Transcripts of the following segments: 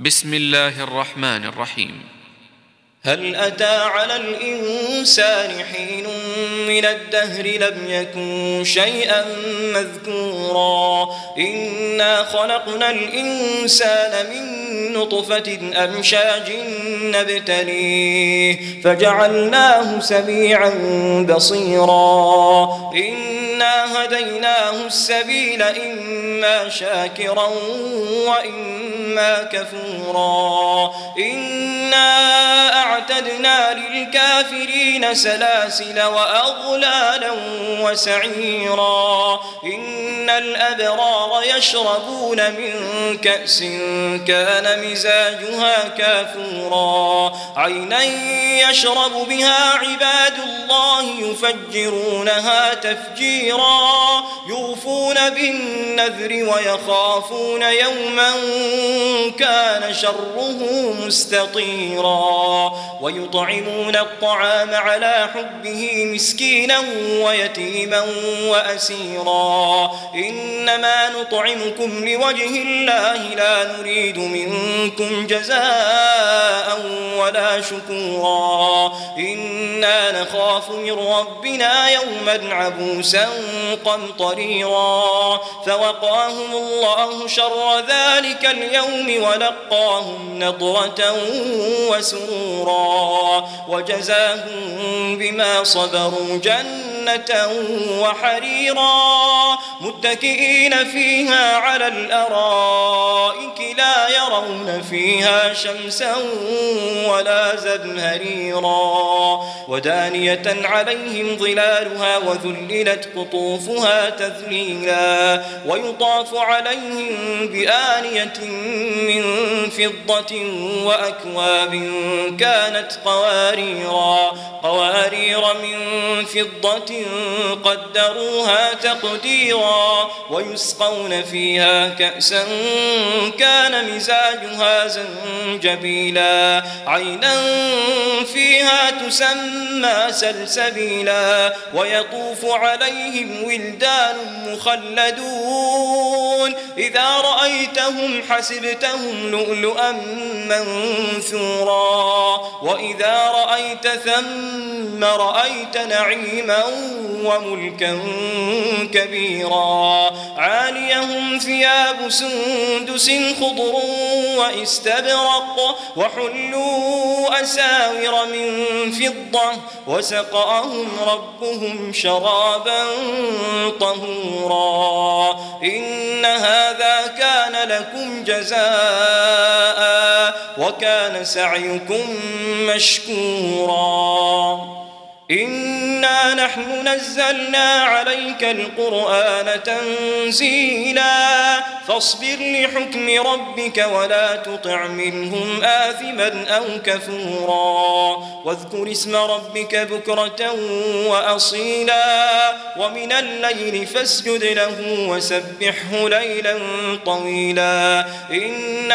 بسم الله الرحمن الرحيم. هل أتى على الإنسان حين من الدهر لم يكن شيئا مذكورا إنا خلقنا الإنسان من نطفة أمشاج نبتليه فجعلناه سميعا بصيرا إنا هديناه السبيل إما شاكرا وإما كفورا إنا أعتدنا للكافرين سلاسل وأغلالا وسعيرا إن الأبرار يشربون من كأس كان مزاجها كافورا عينا يشرب بها عباد الله يفجرونها تفجيرا يوفون بالنذر ويخافون يوما كان شره مستطيرا ويطعمون الطعام على حبه مسكينا ويتيما وأسيرا إنما نطعمكم لوجه الله لا نريد منكم جزاء ولا شكورا إنا نخاف من ربنا يوما عبوسا قمطريرا فوقاهم الله شر ذلك اليوم ولقاهم نضرة وسرورا وجزاهم بما صبروا جنة وحريرا متكئين فيها على الأرائك لا يرون فيها شمسا ولا زمهريرا ودانية عليهم ظلالها وذللت قطوفها تذليلا ويطاف عليهم بآنية من فضة وأكواب كانت قوارير من فضة قدروها تقديرا ويسقون فيها كأسا كان مزاجها زنجبيلا عينا فيها تسمى سلسبيلا ويطوف عليهم ولدان مخلدون إذا رأيتهم حسبتهم لؤلؤا منثورا وإذا رأيت ثم رأيت نعيما وملكا كبيرا عاليهم ثياب سندس خضر واستبرق وحلوا أساور من فضة وسقاهم ربهم شرابا طهورا إن هذا كان لكم جزاء وكان سعيكم مشكورا إنا نحن نزلنا عليك القرآن تنزيلا فاصبر لحكم ربك ولا تطع منهم آثما أو كفورا واذكر اسم ربك بكرة وأصيلا ومن الليل فاسجد له وسبحه ليلا طويلا إن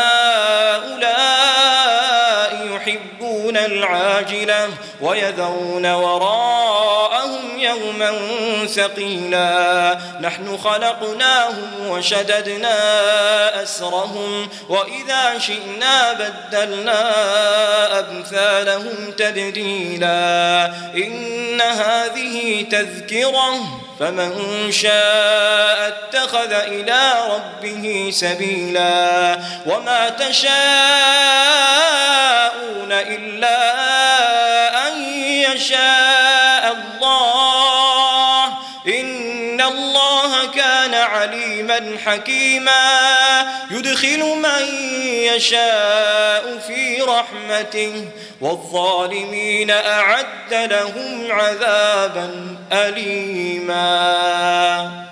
هؤلاء يحبون العاجلة ويذرون وراءهم يوما ثقيلا نحن خلقناهم وشددنا أسرهم وإذا شئنا بدلنا أمثالهم تبديلا إن هذه تذكرة فمن شاء اتخذ إلى ربه سبيلا وما تشاءون إلا أن يشاء الله إن الله كان عليما حكيما يدخل من يشاء في رحمته والظالمين أعد لهم عذابا أليما.